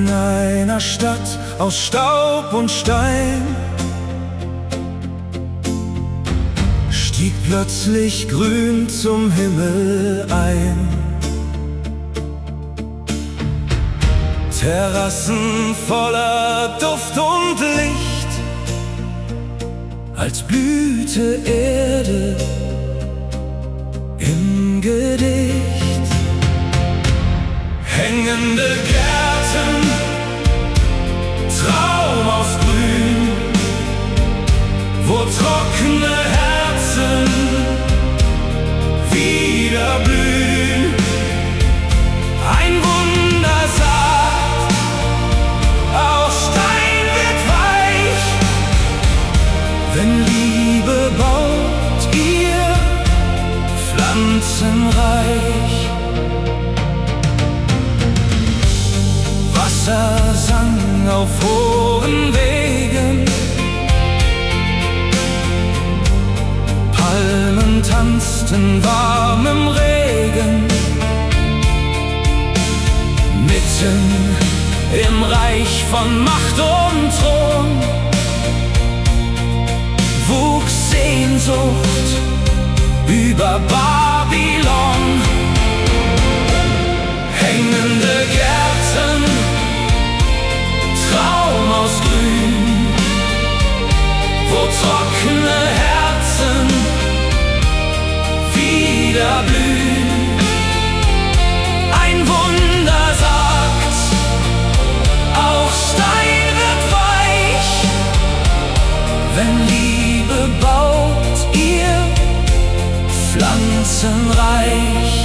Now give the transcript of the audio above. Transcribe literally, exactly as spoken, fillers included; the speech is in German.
In einer Stadt aus Staub und Stein stieg plötzlich Grün zum Himmel ein. Terrassen voller Duft und Licht, als blühte Erde im Gedicht. Hängende Gärten, Traum aus Grün, wo trockene Herzen wieder blühen. Ein Wunder sagt, auch Stein wird weich, wenn Liebe baut ihr Pflanzenreich. Wasser sang auf hohen Wegen, Palmen tanzten warm im Regen. Mitten im Reich von Macht und Thron wuchs Sehnsucht über Babylon. Hängende Gärten, Traum aus Grün, wo trockene Herzen wieder blühen. Ein Wunder sagt, auch Stein wird weich, wenn Liebe baut ihr Pflanzenreich.